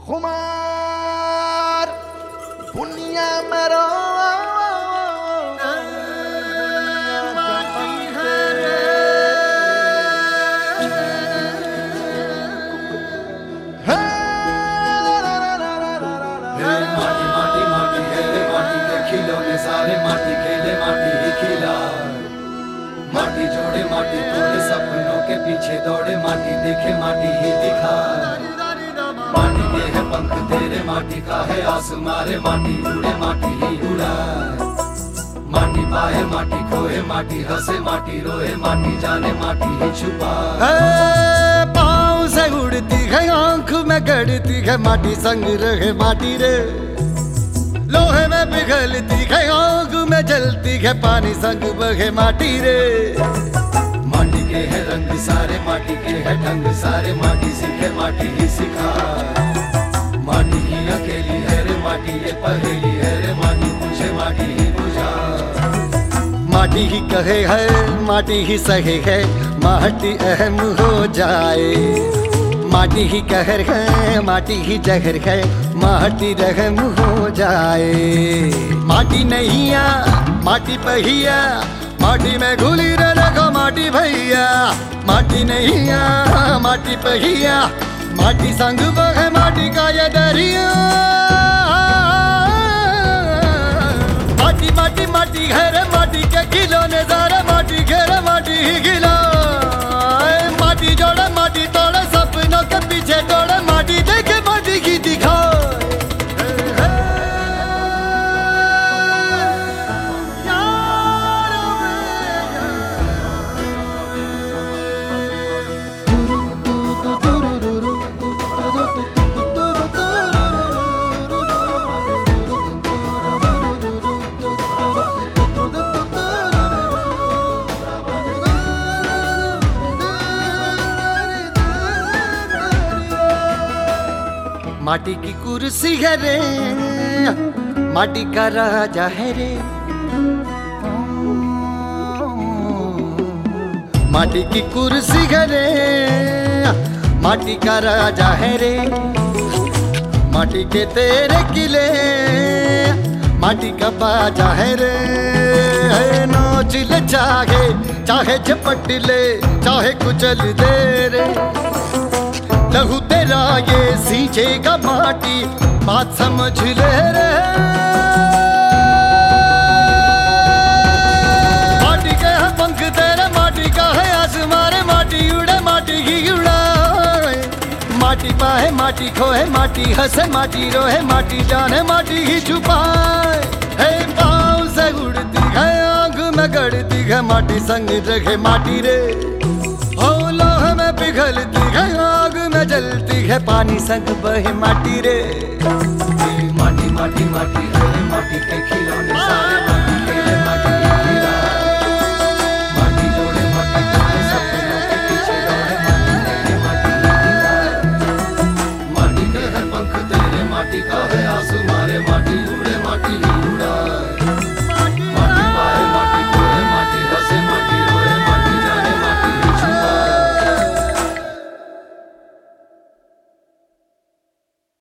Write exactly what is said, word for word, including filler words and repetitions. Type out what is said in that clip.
खुमार दुनिया मेरा सारे माटी खेले माटी ही खिला, माटी जोड़े माटी तोड़े सपनों के पीछे दौड़े माटी देखे माटी ही दिखा। माटी के है पंख तेरे माटी का है आसमारे माटी उड़े माटी ही उड़ा। माटी पाए माटी खोए माटी हंसे माटी रोए माटी जाने माटी ही छुपा। पाँव से उड़ती है आँख में गड़ती है माटी संग रहे माटी रे। लोहे में पिघलती है आग में जलती है पानी संग बहे माटी रे। माटी के है रंग सारे माटी के है ढंग सारे माटी सीखे माटी ही सिखा। माटी ही अकेली है रे माटी ये पहेली है रे माटी पूछे माटी ही बुझा। माटी ही कहे है माटी ही सहे है माटी अहम हो जाए। माटी ही कहर है माटी ही जहर है माटी रहम हो जाए। माटी नैया माटी पहिया माटी में घुली रे रखो माटी भैया। माटी नैया माटी पहिया माटी संग बहे माटी का ये दरिया। माटी माटी माटी है रे माटी के खिलौने सारे माटी घेरे माटी ही खिला। माटी जोड़े माटी तोड़े सपनों के पीछे दौड़े माटी देखे माटी की दिखा। माटी की कुर्सी है रे माटी का राजा है रे। माटी की कुर्सी है रे माटी का राजा है रे। माटी के तेरे किले माटी का बाजा है रे। नोच ले चाहे चाहे झपट ले चाहे कुचल दे रे। लहू तेरा ये सींचेगा माटी बात समझ ले रे। माटी के है पंख तेरे माटी का है आसमारे माटी उड़े माटी ही उड़ाए। माटी पाए माटी खोए माटी हंसे माटी रोए माटी जाने माटी ही छुपाए। हे पाँव से उड़ती है आँख में गड़ती है माटी संग रखे माटी रे। लोहे में पिघलती है आग में जलती है पानी संग बहे माटी रे। माटी माटी माटी माटी के खिलौने सारे माटी